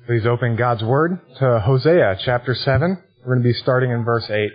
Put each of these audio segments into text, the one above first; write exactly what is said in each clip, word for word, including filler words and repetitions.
Please open God's Word to Hosea chapter seven. We're going to be starting in verse eight.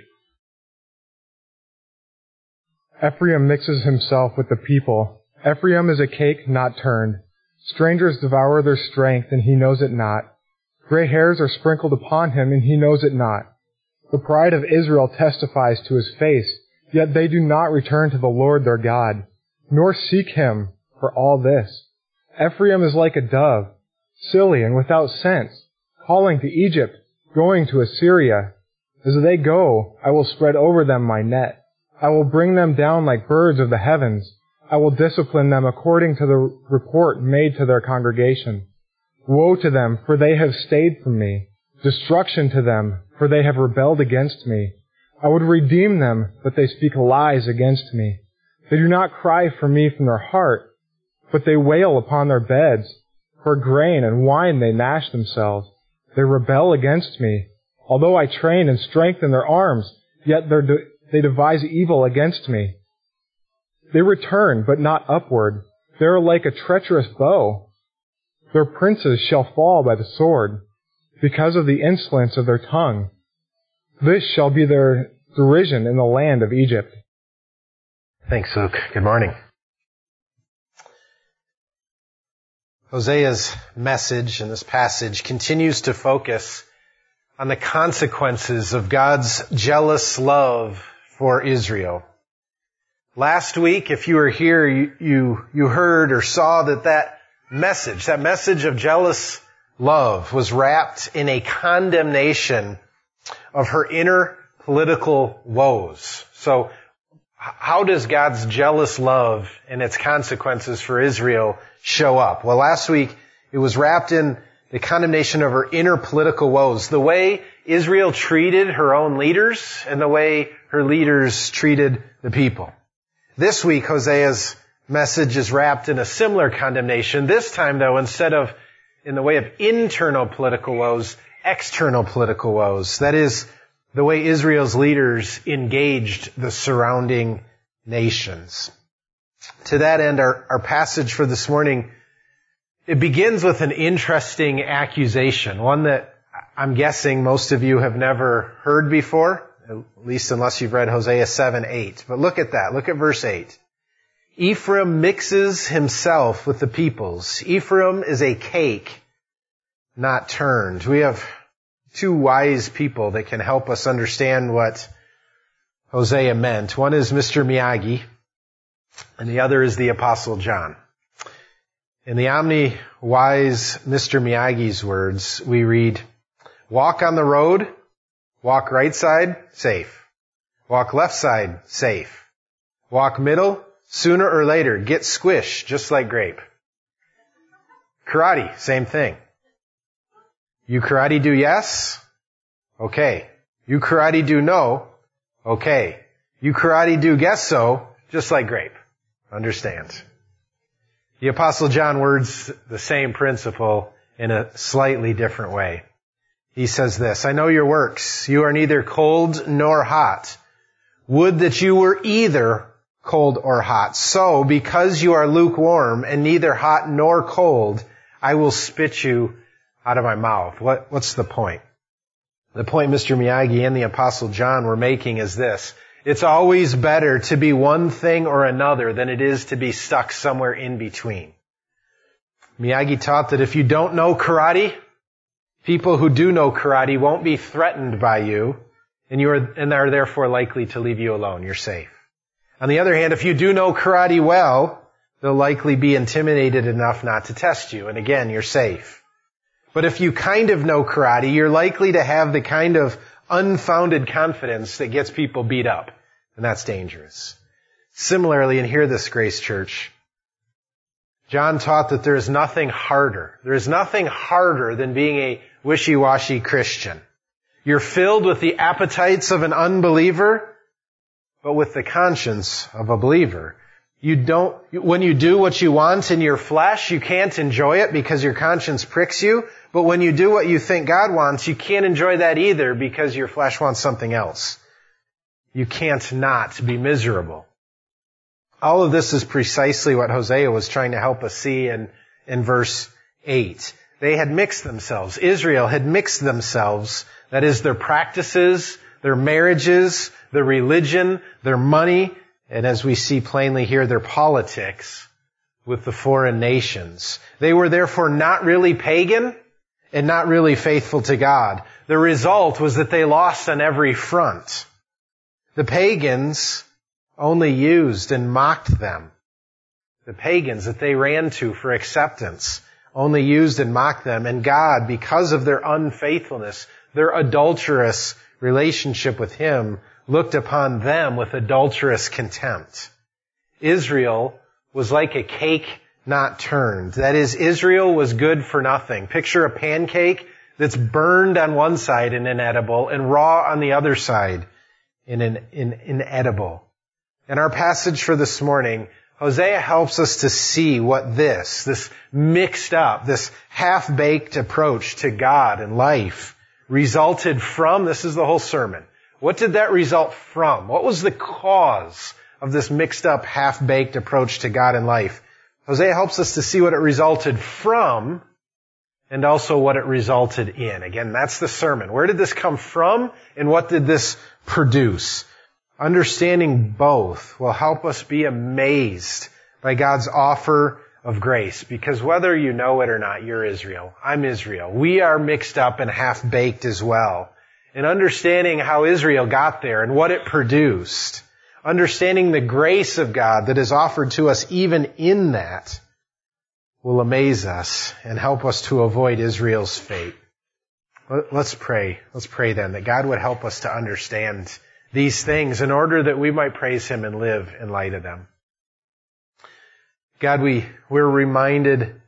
Ephraim mixes himself with the people. Ephraim is a cake not turned. Strangers devour their strength, and he knows it not. Gray hairs are sprinkled upon him, and he knows it not. The pride of Israel testifies to his face, yet they do not return to the Lord their God, nor seek him for all this. Ephraim is like a dove, silly and without sense, calling to Egypt, going to Assyria. As they go, I will spread over them my net. I will bring them down like birds of the heavens. I will discipline them according to the report made to their congregation. Woe to them, for they have stayed from me. Destruction to them, for they have rebelled against me. I would redeem them, but they speak lies against me. They do not cry for me from their heart, but they wail upon their beds. For grain and wine they gnash themselves. They rebel against me. Although I train and strengthen their arms, yet de- they devise evil against me. They return, but not upward. They are like a treacherous bow. Their princes shall fall by the sword, because of the insolence of their tongue. This shall be their derision in the land of Egypt. Thanks, Luke. Good morning. Hosea's message in this passage continues to focus on the consequences of God's jealous love for Israel. Last week, if you were here, you, you, you heard or saw that that message, that message of jealous love was wrapped in a condemnation of her inner political woes. So, how does God's jealous love and its consequences for Israel show up? Well, last week it was wrapped in the condemnation of her inner political woes, the way Israel treated her own leaders and the way her leaders treated the people. This week, Hosea's message is wrapped in a similar condemnation. This time, though, instead of in the way of internal political woes, external political woes. That is, the way Israel's leaders engaged the surrounding nations. To that end, our, our passage for this morning, it begins with an interesting accusation, one that I'm guessing most of you have never heard before, at least unless you've read Hosea seven eight. But look at that. Look at verse eight. Ephraim mixes himself with the peoples. Ephraim is a cake not turned. We have two wise people that can help us understand what Hosea meant. One is Mister Miyagi, and the other is the Apostle John. In the omni-wise Mister Miyagi's words, we read, walk on the road, walk right side, safe. Walk left side, safe. Walk middle, sooner or later, get squished, just like grape. Karate, same thing. You karate do yes? Okay. You karate do no? Okay. You karate do guess so? Just like grape. Understand. The Apostle John words the same principle in a slightly different way. He says this, I know your works. You are neither cold nor hot. Would that you were either cold or hot. So, because you are lukewarm and neither hot nor cold, I will spit you out of my mouth. What, what's the point? The point Mister Miyagi and the Apostle John were making is this. It's always better to be one thing or another than it is to be stuck somewhere in between. Miyagi taught that if you don't know karate, people who do know karate won't be threatened by you, and you are, and are therefore likely to leave you alone. You're safe. On the other hand, if you do know karate well, they'll likely be intimidated enough not to test you, and again, you're safe. But if you kind of know karate, you're likely to have the kind of unfounded confidence that gets people beat up, and that's dangerous. Similarly, and hear this, Grace Church, John taught that there is nothing harder. There is nothing harder than being a wishy-washy Christian. You're filled with the appetites of an unbeliever, but with the conscience of a believer. You don't, when you do what you want in your flesh, you can't enjoy it because your conscience pricks you. But when you do what you think God wants, you can't enjoy that either because your flesh wants something else. You can't not be miserable. All of this is precisely what Hosea was trying to help us see in, in verse eight. They had mixed themselves. Israel had mixed themselves. That is, their practices, their marriages, their religion, their money, and as we see plainly here, their politics with the foreign nations. They were therefore not really pagan and not really faithful to God. The result was that they lost on every front. The pagans only used and mocked them. The pagans that they ran to for acceptance only used and mocked them. And God, because of their unfaithfulness, their adulterous relationship with Him, looked upon them with adulterous contempt. Israel was like a cake not turned. That is, Israel was good for nothing. Picture a pancake that's burned on one side and inedible and raw on the other side and in, in, inedible. In our passage for this morning, Hosea helps us to see what this, this mixed up, this half-baked approach to God and life resulted from. This is the whole sermon. What did that result from? What was the cause of this mixed up, half-baked approach to God and life? Hosea helps us to see what it resulted from and also what it resulted in. Again, that's the sermon. Where did this come from and what did this produce? Understanding both will help us be amazed by God's offer of grace. Because whether you know it or not, you're Israel. I'm Israel. We are mixed up and half-baked as well. And understanding how Israel got there and what it produced, understanding the grace of God that is offered to us even in that, will amaze us and help us to avoid Israel's fate. Let's pray. Let's pray then that God would help us to understand these things in order that we might praise Him and live in light of them. God, we, we're reminded,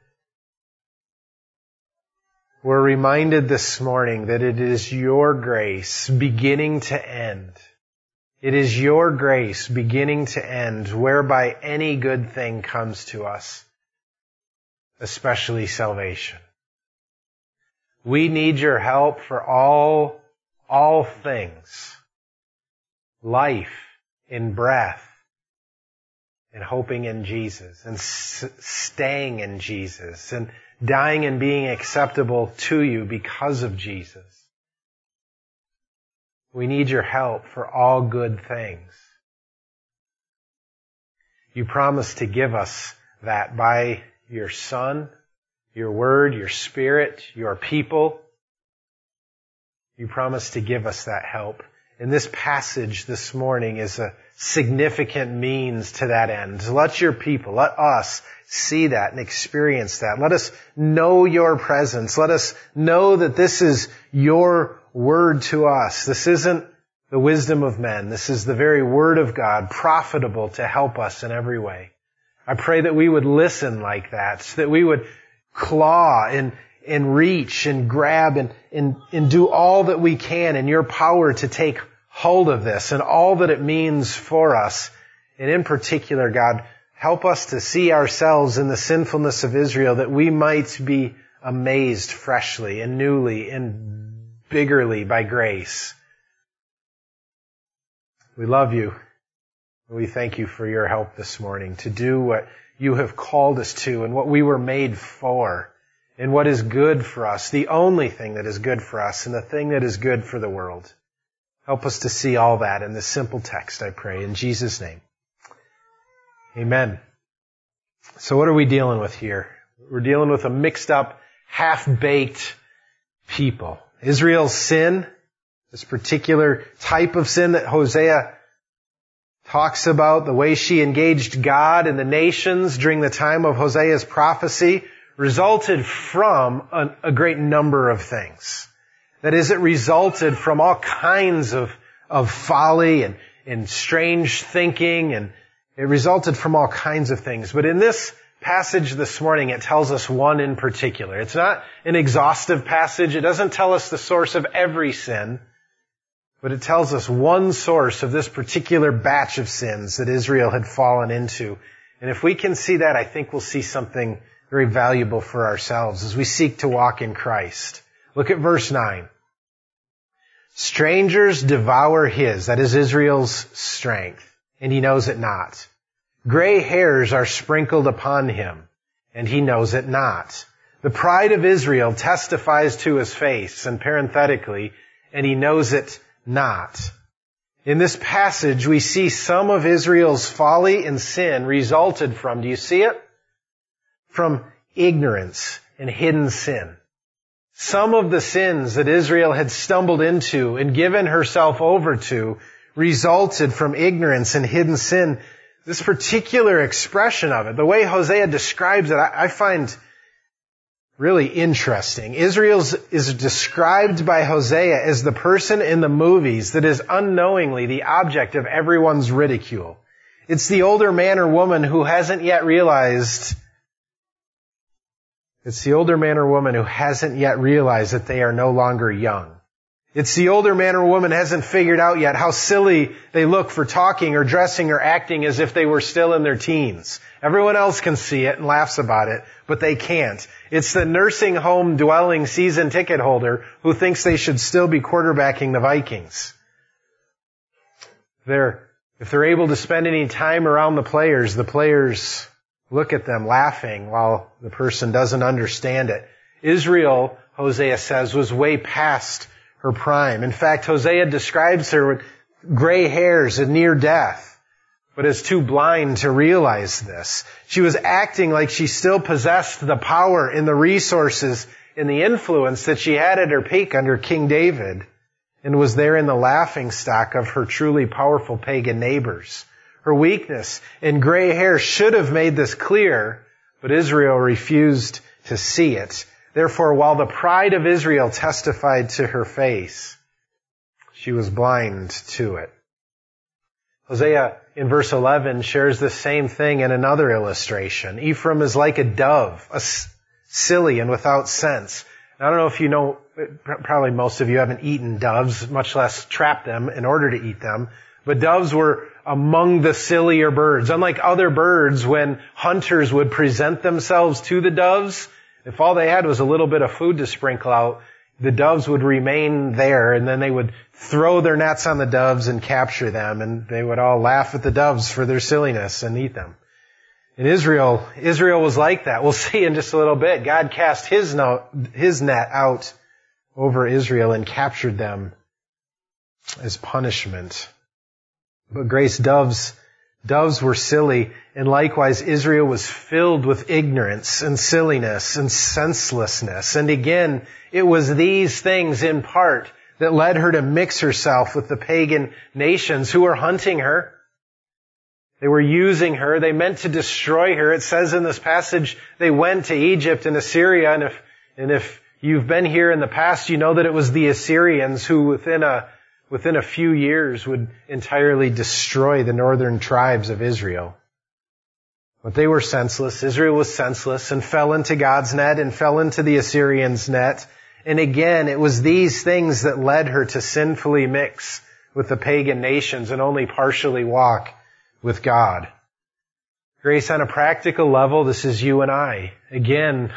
we're reminded this morning that it is your grace beginning to end. It is your grace beginning to end whereby any good thing comes to us, especially salvation. We need your help for all, all things. Life in breath and hoping in Jesus and s- staying in Jesus and dying and being acceptable to you because of Jesus. We need your help for all good things. You promise to give us that by your Son, your Word, your Spirit, your people. You promise to give us that help. And this passage this morning is a significant means to that end. Let your people, let us see that and experience that. Let us know your presence. Let us know that this is your word to us. This isn't the wisdom of men. This is the very word of God, profitable to help us in every way. I pray that we would listen like that, so that we would claw and and reach and grab and, and, and do all that we can in your power to take hold of this and all that it means for us. And in particular, God, help us to see ourselves in the sinfulness of Israel, that we might be amazed freshly and newly and biggerly by grace. We love you. We thank you for your help this morning to do what you have called us to and what we were made for. And what is good for us, the only thing that is good for us and the thing that is good for the world. Help us to see all that in this simple text, I pray, in Jesus' name. Amen. So what are we dealing with here? We're dealing with a mixed up, half-baked people. Israel's sin, this particular type of sin that Hosea talks about, the way she engaged God and the nations during the time of Hosea's prophecy, resulted from a, a great number of things. That is, it resulted from all kinds of, of folly and, and strange thinking, and it resulted from all kinds of things. But in this passage this morning, it tells us one in particular. It's not an exhaustive passage. It doesn't tell us the source of every sin, but it tells us one source of this particular batch of sins that Israel had fallen into. And if we can see that, I think we'll see something very valuable for ourselves as we seek to walk in Christ. Look at verse nine. Strangers devour his, that is Israel's strength, and he knows it not. Gray hairs are sprinkled upon him, and he knows it not. The pride of Israel testifies to his face, and parenthetically, and he knows it not. In this passage, we see some of Israel's folly and sin resulted from, do you see it? From ignorance and hidden sin. Some of the sins that Israel had stumbled into and given herself over to resulted from ignorance and hidden sin. This particular expression of it, the way Hosea describes it, I, I find really interesting. Israel is described by Hosea as the person in the movies that is unknowingly the object of everyone's ridicule. It's the older man or woman who hasn't yet realized It's the older man or woman who hasn't yet realized that they are no longer young. It's the older man or woman hasn't figured out yet how silly they look for talking or dressing or acting as if they were still in their teens. Everyone else can see it and laughs about it, but they can't. It's the nursing home dwelling season ticket holder who thinks they should still be quarterbacking the Vikings. They're, if they're able to spend any time around the players, the players look at them laughing while the person doesn't understand it. Israel, Hosea says, was way past her prime. In fact, Hosea describes her with gray hairs and near death, but is too blind to realize this. She was acting like she still possessed the power and the resources and the influence that she had at her peak under King David, and was there in the laughingstock of her truly powerful pagan neighbors. Her weakness and gray hair should have made this clear, but Israel refused to see it. Therefore, while the pride of Israel testified to her face, she was blind to it. Hosea in verse eleven shares the same thing in another illustration. Ephraim is like a dove, a silly and without sense. I don't know if you know, probably most of you haven't eaten doves, much less trapped them in order to eat them. But doves were among the sillier birds. Unlike other birds, when hunters would present themselves to the doves, if all they had was a little bit of food to sprinkle out, the doves would remain there, and then they would throw their nets on the doves and capture them, and they would all laugh at the doves for their silliness and eat them. In Israel, Israel was like that. We'll see in just a little bit. God cast his, no, his net out over Israel and captured them as punishment. But grace, doves, doves were silly, and likewise Israel was filled with ignorance and silliness and senselessness. And again, it was these things in part that led her to mix herself with the pagan nations who were hunting her. They were using her. They meant to destroy her. It says in this passage, they went to Egypt and Assyria, and if, and if you've been here in the past, you know that it was the Assyrians who within a within a few years would entirely destroy the northern tribes of Israel. But they were senseless. Israel was senseless and fell into God's net and fell into the Assyrians' net. And again, it was these things that led her to sinfully mix with the pagan nations and only partially walk with God. Grace, on a practical level, this is you and I. Again,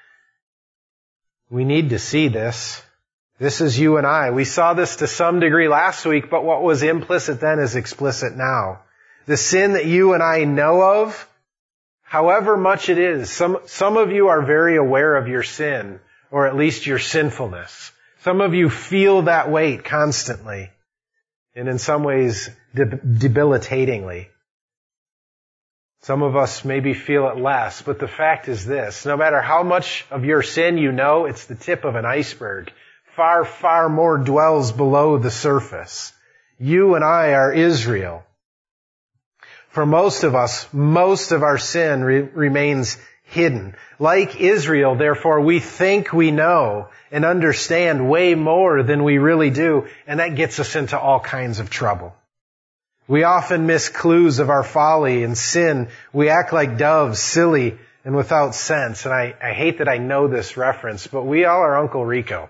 we need to see this. This is you and I. We saw this to some degree last week, but what was implicit then is explicit now. The sin that you and I know of, however much it is, some, some of you are very aware of your sin, or at least your sinfulness. Some of you feel that weight constantly, and in some ways debilitatingly. Some of us maybe feel it less, but the fact is this: no matter how much of your sin you know, it's the tip of an iceberg. Far, far more dwells below the surface. You and I are Israel. For most of us, most of our sin re- remains hidden. Like Israel, therefore, we think we know and understand way more than we really do, and that gets us into all kinds of trouble. We often miss clues of our folly and sin. We act like doves, silly and without sense. And I, I hate that I know this reference, but we all are Uncle Rico.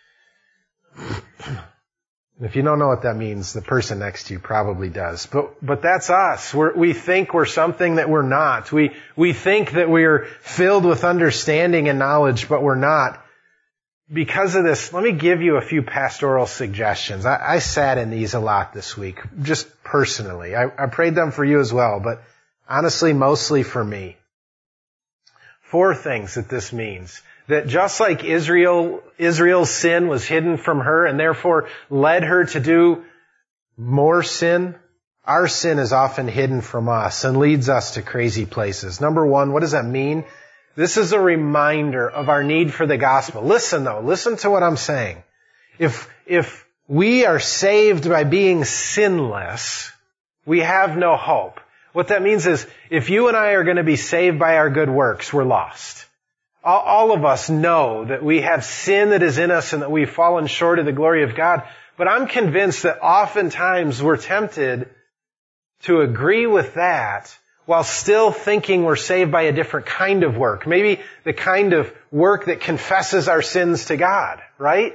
If you don't know what that means, the person next to you probably does. But but that's us. We're, we think we're something that we're not. We we think that we're filled with understanding and knowledge, but we're not. Because of this, let me give you a few pastoral suggestions. I, I sat in these a lot this week, just personally. I, I prayed them for you as well, but honestly, mostly for me. Four things that this means. That just like Israel, Israel's sin was hidden from her and therefore led her to do more sin, our sin is often hidden from us and leads us to crazy places. Number one, what does that mean? This is a reminder of our need for the gospel. Listen though, listen to what I'm saying. If, if we are saved by being sinless, we have no hope. What that means is, if you and I are going to be saved by our good works, we're lost. All, all of us know that we have sin that is in us and that we've fallen short of the glory of God. But I'm convinced that oftentimes we're tempted to agree with that while still thinking we're saved by a different kind of work. Maybe the kind of work that confesses our sins to God, right?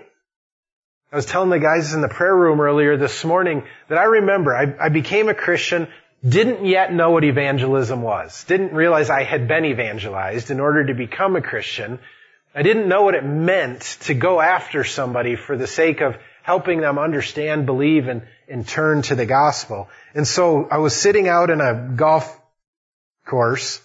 I was telling the guys in the prayer room earlier this morning that I remember I, I became a Christian, didn't yet know what evangelism was, didn't realize I had been evangelized in order to become a Christian. I didn't know what it meant to go after somebody for the sake of helping them understand, believe, and, and turn to the gospel. And so I was sitting out in a golf course.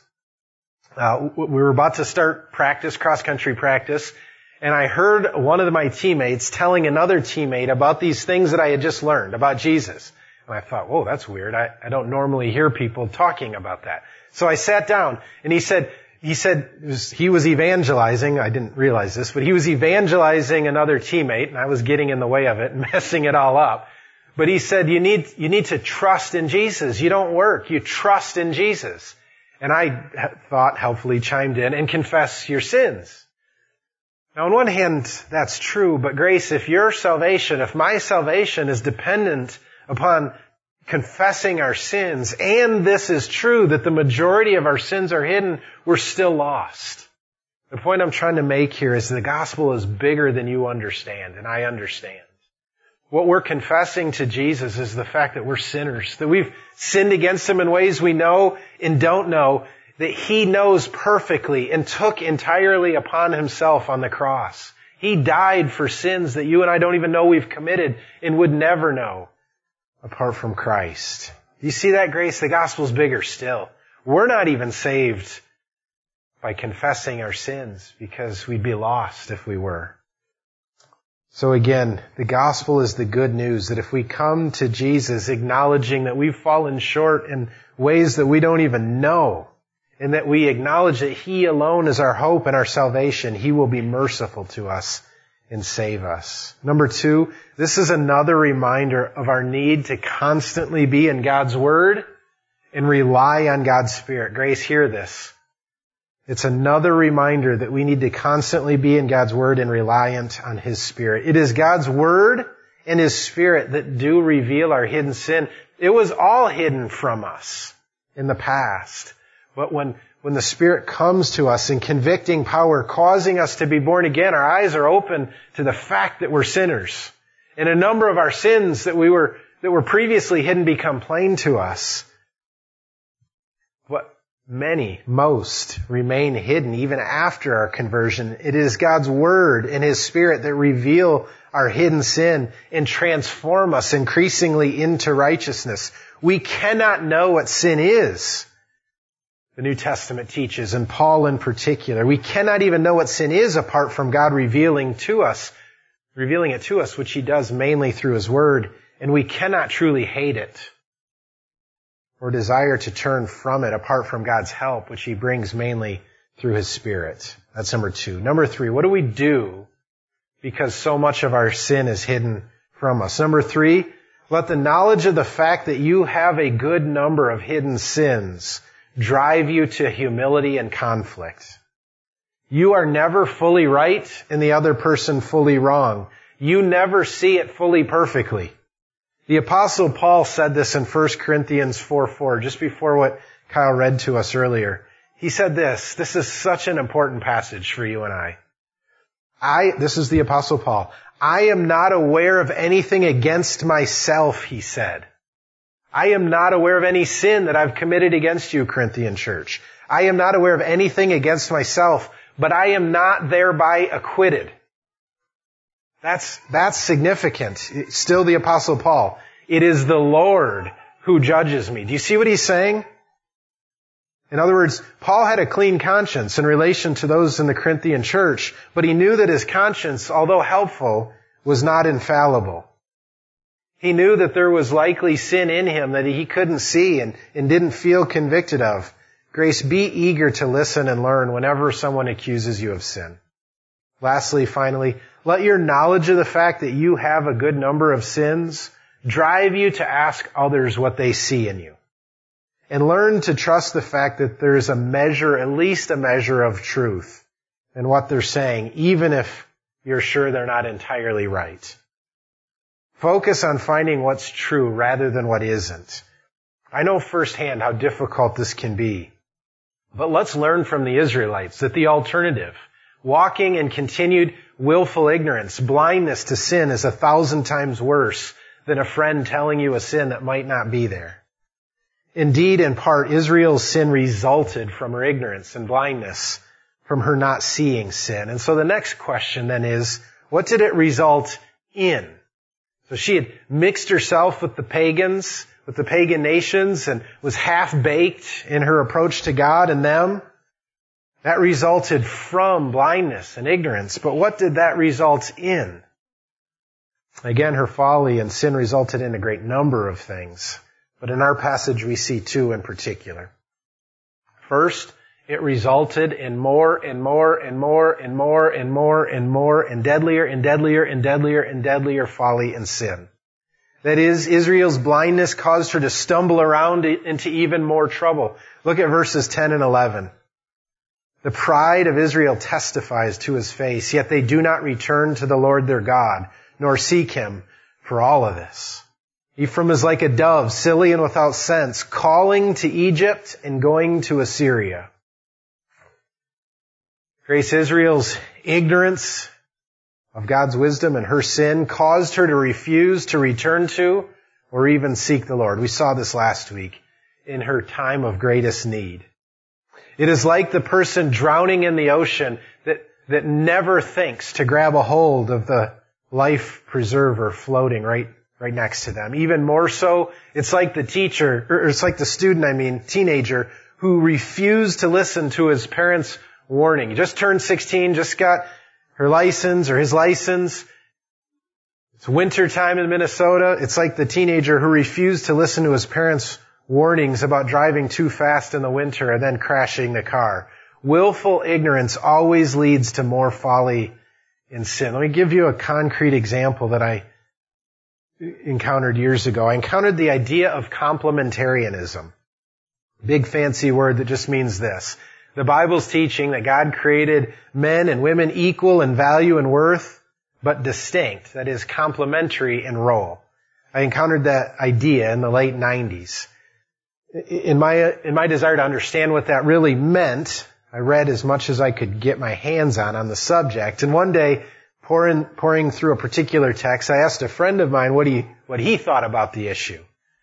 Uh, we were about to start practice, cross-country practice, and I heard one of my teammates telling another teammate about these things that I had just learned about Jesus. And I thought, whoa, that's weird. I, I don't normally hear people talking about that. So I sat down, and he said, he said it was, he was evangelizing. I didn't realize this, but he was evangelizing another teammate, and I was getting in the way of it, messing it all up. But he said, you need, you need to trust in Jesus. You don't work. You trust in Jesus. And I thought, helpfully chimed in, and confess your sins. Now, on one hand, that's true, but Grace, if your salvation, if my salvation is dependent upon confessing our sins, and this is true, that the majority of our sins are hidden, we're still lost. The point I'm trying to make here is the gospel is bigger than you understand, and I understand. What we're confessing to Jesus is the fact that we're sinners, that we've sinned against Him in ways we know and don't know, that He knows perfectly and took entirely upon Himself on the cross. He died for sins that you and I don't even know we've committed and would never know apart from Christ. Do you see that, Grace? The gospel's bigger still. We're not even saved by confessing our sins because we'd be lost if we were. So again, the gospel is the good news that if we come to Jesus acknowledging that we've fallen short in ways that we don't even know, and that we acknowledge that He alone is our hope and our salvation, He will be merciful to us and save us. Number two, this is another reminder of our need to constantly be in God's Word and rely on God's Spirit. Grace, hear this. It's another reminder that we need to constantly be in God's Word and reliant on His Spirit. It is God's Word and His Spirit that do reveal our hidden sin. It was all hidden from us in the past. But when, when the Spirit comes to us in convicting power, causing us to be born again, our eyes are open to the fact that we're sinners. And a number of our sins that we were, that were previously hidden become plain to us. But many, most, remain hidden even after our conversion. It is God's Word and His Spirit that reveal our hidden sin and transform us increasingly into righteousness. We cannot know what sin is. The New Testament teaches, and Paul in particular. We cannot even know what sin is apart from God revealing to us, revealing it to us, which He does mainly through His Word, and we cannot truly hate it or desire to turn from it apart from God's help, which He brings mainly through His Spirit. That's number two. Number three, what do we do because so much of our sin is hidden from us? Number three, let the knowledge of the fact that you have a good number of hidden sins drive you to humility and conflict. You are never fully right and the other person fully wrong. You never see it fully perfectly. The Apostle Paul said this in First Corinthians four four, just before what Kyle read to us earlier. He said this, this is such an important passage for you and I. I, this is the Apostle Paul, I am not aware of anything against myself, he said. I am not aware of any sin that I've committed against you, Corinthian church. I am not aware of anything against myself, but I am not thereby acquitted. That's, that's significant. Still the Apostle Paul. It is the Lord who judges me. Do you see what he's saying? In other words, Paul had a clean conscience in relation to those in the Corinthian church, but he knew that his conscience, although helpful, was not infallible. He knew that there was likely sin in him that he couldn't see and, and didn't feel convicted of. Grace, be eager to listen and learn whenever someone accuses you of sin. Lastly, finally, let your knowledge of the fact that you have a good number of sins drive you to ask others what they see in you. And learn to trust the fact that there is a measure, at least a measure of truth in what they're saying, even if you're sure they're not entirely right. Focus on finding what's true rather than what isn't. I know firsthand how difficult this can be. But let's learn from the Israelites that the alternative, walking in continued willful ignorance, blindness to sin, is a thousand times worse than a friend telling you a sin that might not be there. Indeed, in part, Israel's sin resulted from her ignorance and blindness, from her not seeing sin. And so the next question then is, what did it result in? So she had mixed herself with the pagans, with the pagan nations, and was half-baked in her approach to God and them. That resulted from blindness and ignorance. But what did that result in? Again, her folly and sin resulted in a great number of things. But in our passage, we see two in particular. First, it resulted in more and more and more and more and more and more and deadlier and deadlier and deadlier and deadlier folly and sin. That is, Israel's blindness caused her to stumble around into even more trouble. Look at verses ten and eleven. The pride of Israel testifies to his face, yet they do not return to the Lord their God, nor seek him for all of this. Ephraim is like a dove, silly and without sense, calling to Egypt and going to Assyria. Grace, Israel's ignorance of God's wisdom and her sin caused her to refuse to return to or even seek the Lord. We saw this last week in her time of greatest need. It is like the person drowning in the ocean that, that never thinks to grab a hold of the life preserver floating right, right next to them. Even more so, it's like the teacher, or it's like the student, I mean, teenager, who refused to listen to his parents' warning. He just turned sixteen, just got her license or his license. It's winter time in Minnesota. It's like the teenager who refused to listen to his parents' warnings about driving too fast in the winter and then crashing the car. Willful ignorance always leads to more folly and sin. Let me give you a concrete example that I encountered years ago. I encountered the idea of complementarianism. Big fancy word that just means this. The Bible's teaching that God created men and women equal in value and worth, but distinct, that is, complementary in role. I encountered that idea in the late nineties. In my, in my desire to understand what that really meant, I read as much as I could get my hands on on the subject. And one day, pouring, pouring through a particular text, I asked a friend of mine what he, what he thought about the issue.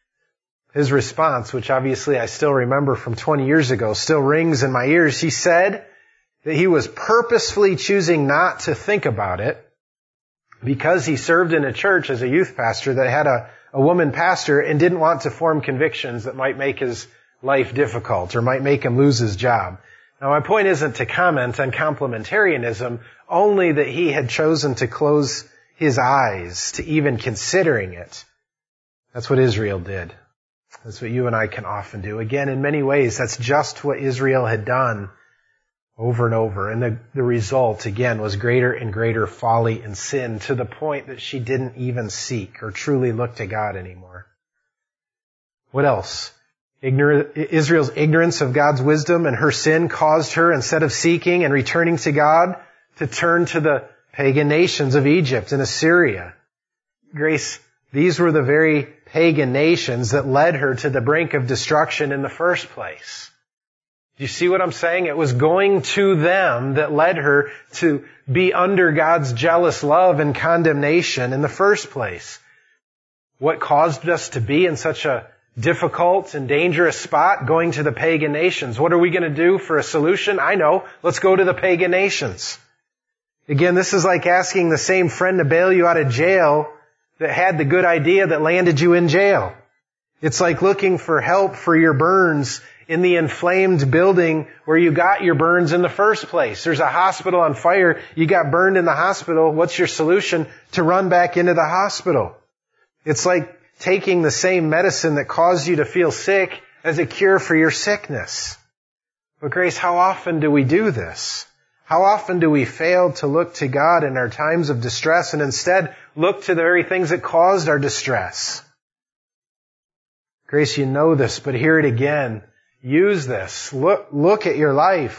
His response, which obviously I still remember from twenty years ago, still rings in my ears. He said that he was purposefully choosing not to think about it because he served in a church as a youth pastor that had a, a woman pastor and didn't want to form convictions that might make his life difficult or might make him lose his job. Now, my point isn't to comment on complementarianism, only that he had chosen to close his eyes to even considering it. That's what Israel did. That's what you and I can often do. Again, in many ways, that's just what Israel had done over and over. And the, the result, again, was greater and greater folly and sin to the point that she didn't even seek or truly look to God anymore. What else? Ignor- Israel's ignorance of God's wisdom and her sin caused her, instead of seeking and returning to God, to turn to the pagan nations of Egypt and Assyria. Grace, these were the very pagan nations that led her to the brink of destruction in the first place. Do you see what I'm saying? It was going to them that led her to be under God's jealous love and condemnation in the first place. What caused us to be in such a difficult and dangerous spot? Going to the pagan nations. What are we going to do for a solution? I know. Let's go to the pagan nations. Again, this is like asking the same friend to bail you out of jail that had the good idea that landed you in jail. It's like looking for help for your burns in the inflamed building where you got your burns in the first place. There's a hospital on fire. You got burned in the hospital. What's your solution? To run back into the hospital. It's like taking the same medicine that caused you to feel sick as a cure for your sickness. But Grace, how often do we do this? How often do we fail to look to God in our times of distress and instead look to the very things that caused our distress? Grace, you know this, but hear it again. Use this. Look, look at your life.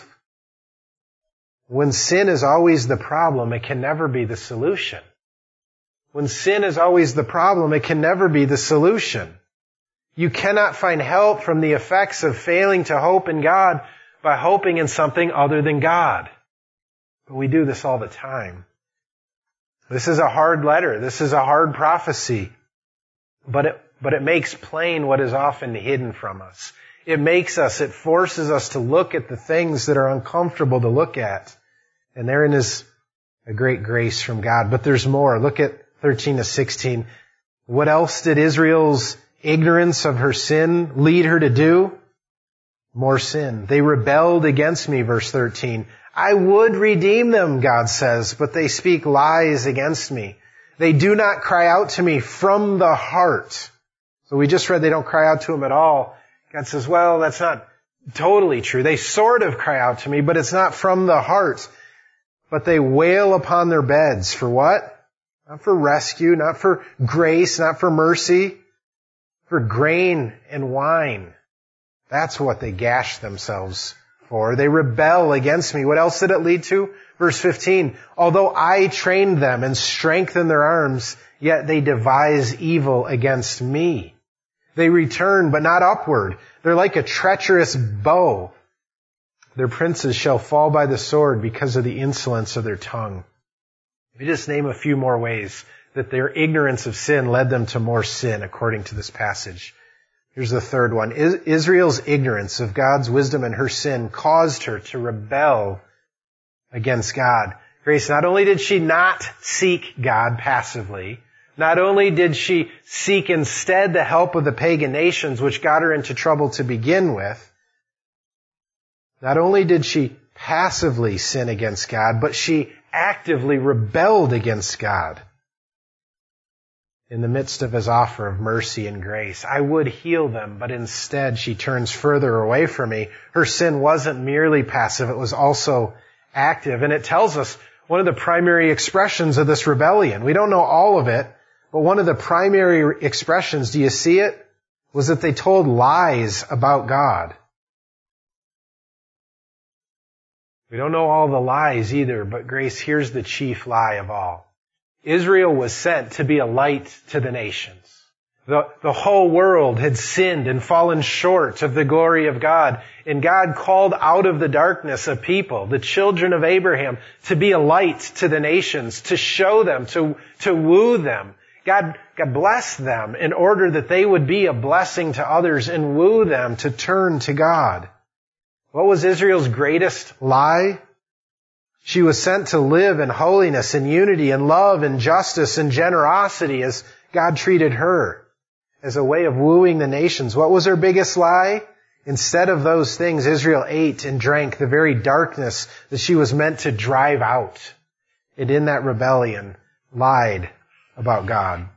When sin is always the problem, it can never be the solution. When sin is always the problem, it can never be the solution. You cannot find help from the effects of failing to hope in God by hoping in something other than God. But we do this all the time. This is a hard letter. This is a hard prophecy. But it, but it makes plain what is often hidden from us. It makes us, it forces us to look at the things that are uncomfortable to look at. And therein is a great grace from God. But there's more. Look at thirteen to sixteen. What else did Israel's ignorance of her sin lead her to do? More sin. They rebelled against me, verse thirteen. I would redeem them, God says, but they speak lies against me. They do not cry out to me from the heart. So we just read they don't cry out to him at all. God says, well, that's not totally true. They sort of cry out to me, but it's not from the heart. But they wail upon their beds. For what? Not for rescue, not for grace, not for mercy. For grain and wine. That's what they gash themselves for. They rebel against me. What else did it lead to? Verse fifteen. Although I trained them and strengthened their arms, yet they devise evil against me. They return, but not upward. They're like a treacherous bow. Their princes shall fall by the sword because of the insolence of their tongue. Let me just name a few more ways that their ignorance of sin led them to more sin, according to this passage. Here's the third one. Israel's ignorance of God's wisdom and her sin caused her to rebel against God. Grace, not only did she not seek God passively, not only did she seek instead the help of the pagan nations, which got her into trouble to begin with, not only did she passively sin against God, but she actively rebelled against God. In the midst of his offer of mercy and grace, I would heal them, but instead she turns further away from me. Her sin wasn't merely passive, it was also active. And it tells us one of the primary expressions of this rebellion. We don't know all of it, but one of the primary expressions, do you see it? Was that they told lies about God. We don't know all the lies either, but Grace, here's the chief lie of all. Israel was sent to be a light to the nations. The, the whole world had sinned and fallen short of the glory of God. And God called out of the darkness a people, the children of Abraham, to be a light to the nations, to show them, to, to woo them. God, God blessed them in order that they would be a blessing to others and woo them to turn to God. What was Israel's greatest lie? She was sent to live in holiness and unity and love and justice and generosity as God treated her, as a way of wooing the nations. What was her biggest lie? Instead of those things, Israel ate and drank the very darkness that she was meant to drive out. And in that rebellion, lied about God.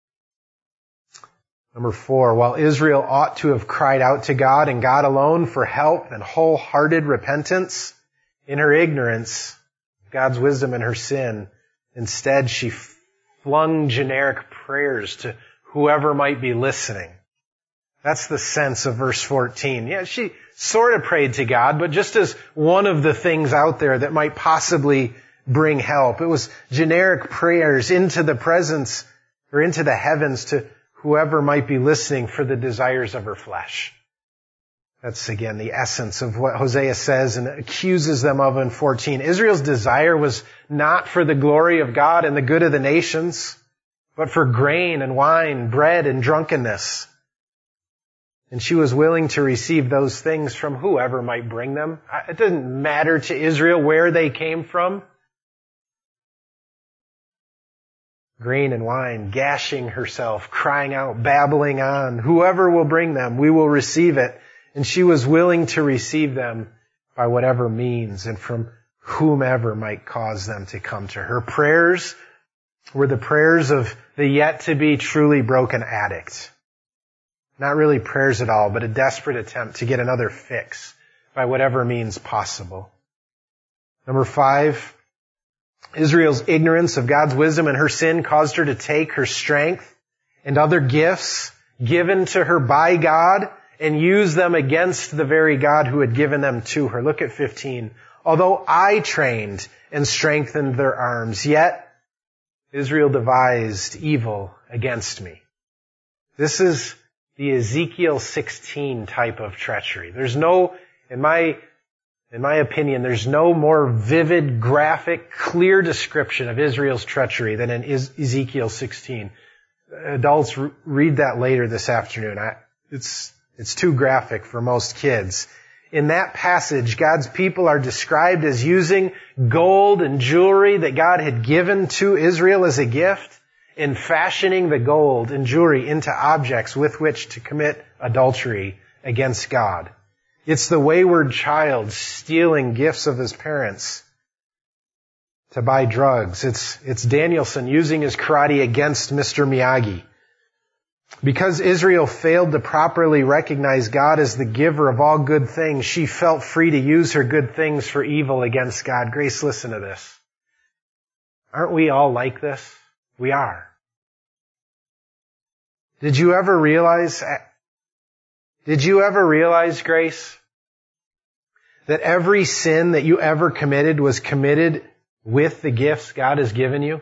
Number four, while Israel ought to have cried out to God and God alone for help and wholehearted repentance, in her ignorance, God's wisdom and her sin, instead she flung generic prayers to whoever might be listening. That's the sense of verse fourteen. Yeah, she sort of prayed to God, but just as one of the things out there that might possibly bring help. It was generic prayers into the presence or into the heavens to whoever might be listening for the desires of her flesh. That's, again, the essence of what Hosea says and accuses them of in fourteen. Israel's desire was not for the glory of God and the good of the nations, but for grain and wine, bread and drunkenness. And she was willing to receive those things from whoever might bring them. It didn't matter to Israel where they came from. Grain and wine, gashing herself, crying out, babbling on. Whoever will bring them, we will receive it. and she was willing to receive them by whatever means and from whomever might cause them to come to her. Her prayers were the prayers of the yet-to-be truly broken addict. Not really prayers at all, but a desperate attempt to get another fix by whatever means possible. Number five, Israel's ignorance of God's wisdom and her sin caused her to take her strength and other gifts given to her by God and use them against the very God who had given them to her. Look at fifteen. Although I trained and strengthened their arms, yet Israel devised evil against me. This is the Ezekiel sixteen type of treachery. There's no, in my, in my opinion, there's no more vivid, graphic, clear description of Israel's treachery than in Ezekiel sixteen. Adults, read that later this afternoon. I, it's, it's too graphic for most kids. In that passage, God's people are described as using gold and jewelry that God had given to Israel as a gift in fashioning the gold and jewelry into objects with which to commit adultery against God. It's the wayward child stealing gifts of his parents to buy drugs. It's, it's Danielson using his karate against Mister Miyagi. Because Israel failed to properly recognize God as the giver of all good things, she felt free to use her good things for evil against God. Grace, listen to this. Aren't we all like this? We are. Did you ever realize, did you ever realize, Grace, that every sin that you ever committed was committed with the gifts God has given you?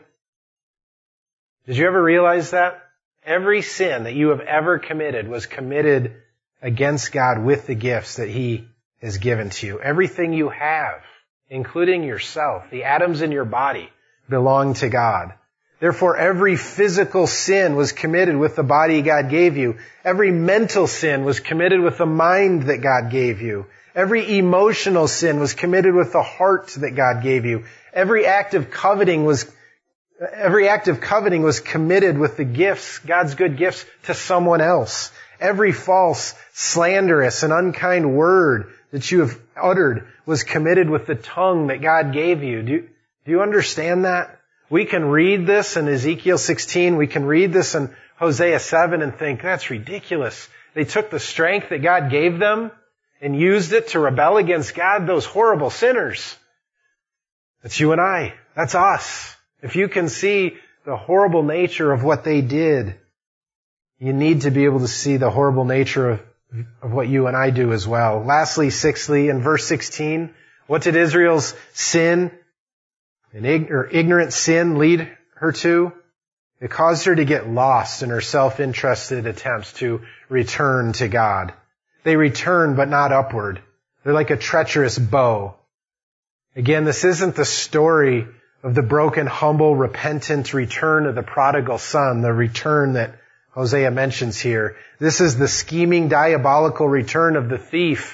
Did you ever realize that? Every sin that you have ever committed was committed against God with the gifts that He has given to you. Everything you have, including yourself, the atoms in your body, belong to God. Therefore, every physical sin was committed with the body God gave you. Every mental sin was committed with the mind that God gave you. Every emotional sin was committed with the heart that God gave you. Every act of coveting was Every act of coveting was committed with the gifts, God's good gifts, to someone else. Every false, slanderous, and unkind word that you have uttered was committed with the tongue that God gave you. Do, do you understand that? We can read this in Ezekiel sixteen. We can read this in Hosea seven and think, that's ridiculous. They took the strength that God gave them and used it to rebel against God, those horrible sinners. That's you and I. That's us. If you can see the horrible nature of what they did, you need to be able to see the horrible nature of, of what you and I do as well. Lastly, sixthly, in verse sixteen, what did Israel's sin, an ig- or ignorant sin, lead her to? It caused her to get lost in her self-interested attempts to return to God. They return, but not upward. They're like a treacherous bow. Again, this isn't the story of the broken, humble, repentant return of the prodigal son, the return that Hosea mentions here. This is the scheming, diabolical return of the thief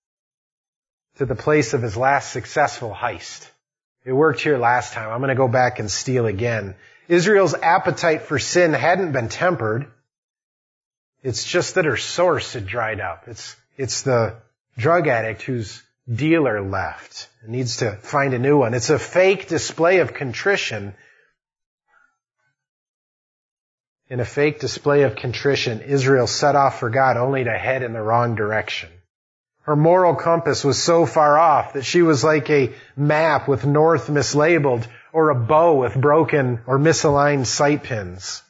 to the place of his last successful heist. It worked here last time. I'm going to go back and steal again. Israel's appetite for sin hadn't been tempered. It's just that her source had dried up. It's, it's the drug addict whose dealer left. It needs to find a new one. It's a fake display of contrition. In a fake display of contrition, Israel set off for God only to head in the wrong direction. Her moral compass was so far off that she was like a map with north mislabeled or a bow with broken or misaligned sight pins.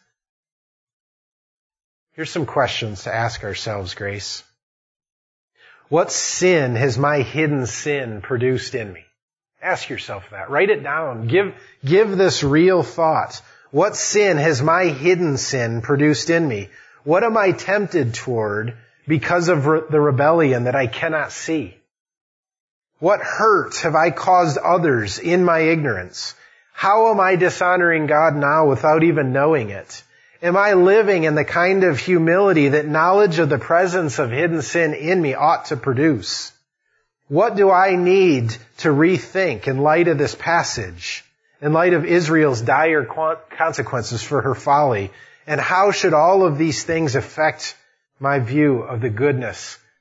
Here's some questions to ask ourselves, Grace. What sin has my hidden sin produced in me? Ask yourself that. Write it down. Give, give this real thought. What sin has my hidden sin produced in me? What am I tempted toward because of re- the rebellion that I cannot see? What hurt have I caused others in my ignorance? How am I dishonoring God now without even knowing it? Am I living in the kind of humility that knowledge of the presence of hidden sin in me ought to produce? What do I need to rethink in light of this passage, in light of Israel's dire consequences for her folly? And how should all of these things affect my view of the goodness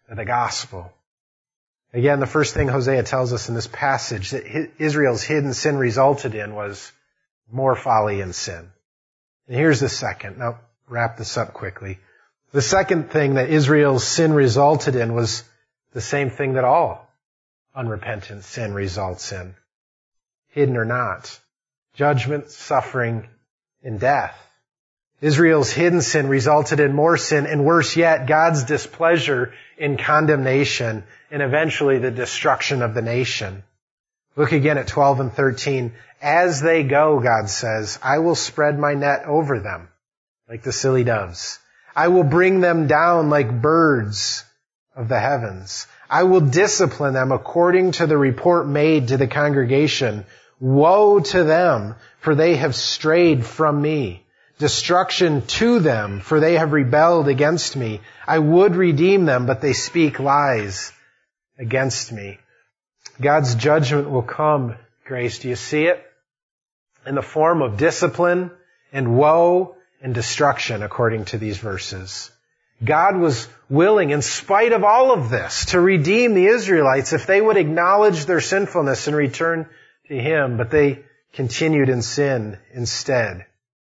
of the gospel. Again, the first thing Hosea tells us in this passage that Israel's hidden sin resulted in was more folly and sin. And here's the second. Now, wrap this up quickly. The second thing that Israel's sin resulted in was the same thing that all unrepentant sin results in, hidden or not: judgment, suffering, and death. Israel's hidden sin resulted in more sin, and worse yet, God's displeasure in condemnation and eventually the destruction of the nation. Look again at twelve and thirteen. As they go, God says, I will spread my net over them like the silly doves. I will bring them down like birds of the heavens. I will discipline them according to the report made to the congregation. Woe to them, for they have strayed from me. Destruction to them, for they have rebelled against me. I would redeem them, but they speak lies against me. God's judgment will come, Grace. Do you see it? In the form of discipline and woe and destruction, according to these verses. God was willing, in spite of all of this, to redeem the Israelites if they would acknowledge their sinfulness and return to Him, but they continued in sin instead.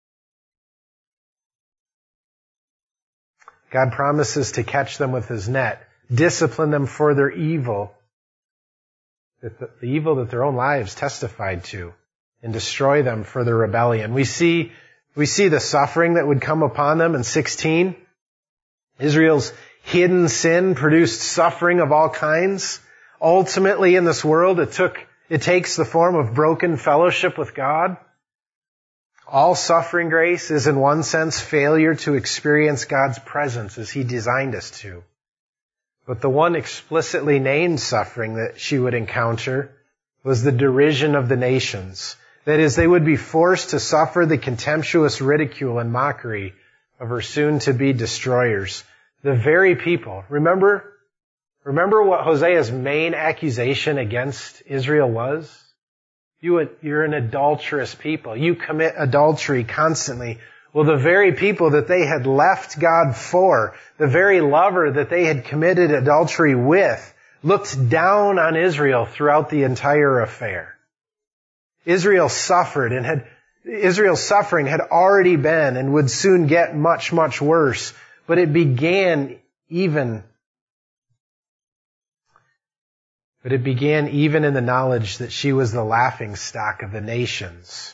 God promises to catch them with His net, discipline them for their evil, the evil that their own lives testified to, and destroy them for their rebellion. We see, we see the suffering that would come upon them in sixteen. Israel's hidden sin produced suffering of all kinds. Ultimately, in this world, it took, it takes the form of broken fellowship with God. All suffering, Grace, is in one sense failure to experience God's presence as He designed us to. But the one explicitly named suffering that she would encounter was the derision of the nations. That is, they would be forced to suffer the contemptuous ridicule and mockery of her soon-to-be destroyers. The very people. Remember, remember what Hosea's main accusation against Israel was? You, you're an adulterous people. You commit adultery constantly. Well, the very people that they had left God for, the very lover that they had committed adultery with, looked down on Israel throughout the entire affair. Israel suffered and had, Israel's suffering had already been and would soon get much, much worse. But it began even, but it began even in the knowledge that she was the laughingstock of the nations,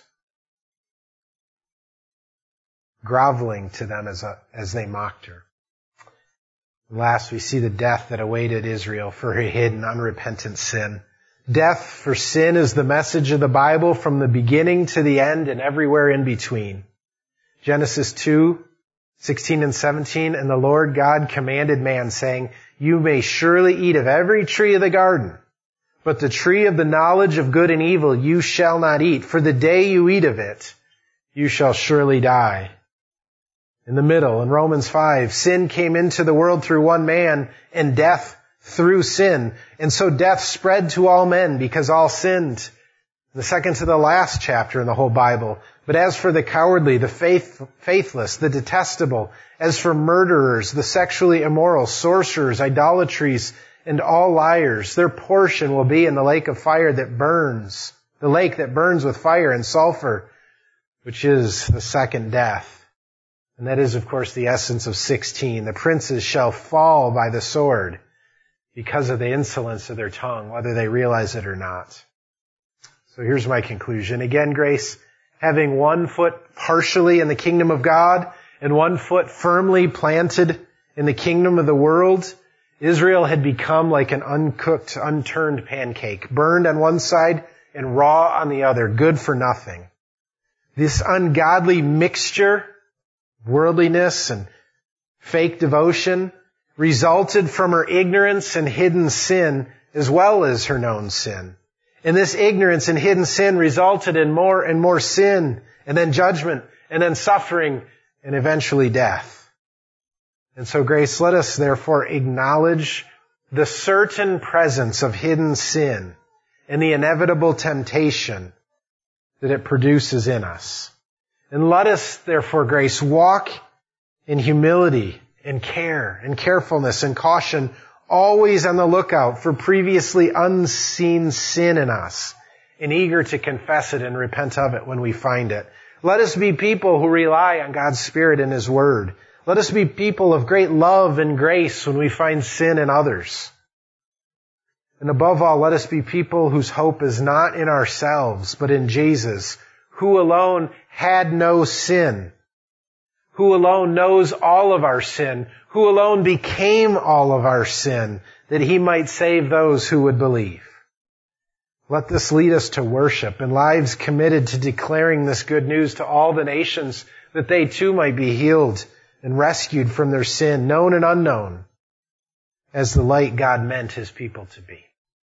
groveling to them as a, as they mocked her. And last, we see the death that awaited Israel for her hidden, unrepentant sin. Death for sin is the message of the Bible from the beginning to the end and everywhere in between. Genesis two, sixteen and seventeen, and the Lord God commanded man, saying, you may surely eat of every tree of the garden, but the tree of the knowledge of good and evil you shall not eat, for the day you eat of it, you shall surely die. In the middle, in Romans five, sin came into the world through one man, and death through sin. And so death spread to all men because all sinned. The second to the last chapter in the whole Bible. But as for the cowardly, the faith, faithless, the detestable, as for murderers, the sexually immoral, sorcerers, idolatries, and all liars, their portion will be in the lake of fire that burns, the lake that burns with fire and sulfur, which is the second death. And that is, of course, the essence of sixteen. The princes shall fall by the sword because of the insolence of their tongue, whether they realize it or not. So here's my conclusion. Again, Grace, having one foot partially in the kingdom of God and one foot firmly planted in the kingdom of the world, Israel had become like an uncooked, unturned pancake, burned on one side and raw on the other, good for nothing. This ungodly mixture, worldliness and fake devotion, resulted from her ignorance and hidden sin as well as her known sin. And this ignorance and hidden sin resulted in more and more sin, and then judgment, and then suffering, and eventually death. And so, Grace, let us therefore acknowledge the certain presence of hidden sin and the inevitable temptation that it produces in us. And let us, therefore, Grace, walk in humility and care and carefulness and caution always on the lookout for previously unseen sin in us, and eager to confess it and repent of it when we find it. Let us be people who rely on God's Spirit and His Word. Let us be people of great love and grace when we find sin in others. And above all, let us be people whose hope is not in ourselves, but in Jesus, who alone had no sin, who alone knows all of our sin, who alone became all of our sin, that He might save those who would believe. Let this lead us to worship and lives committed to declaring this good news to all the nations, that they too might be healed and rescued from their sin, known and unknown, as the light God meant His people to be.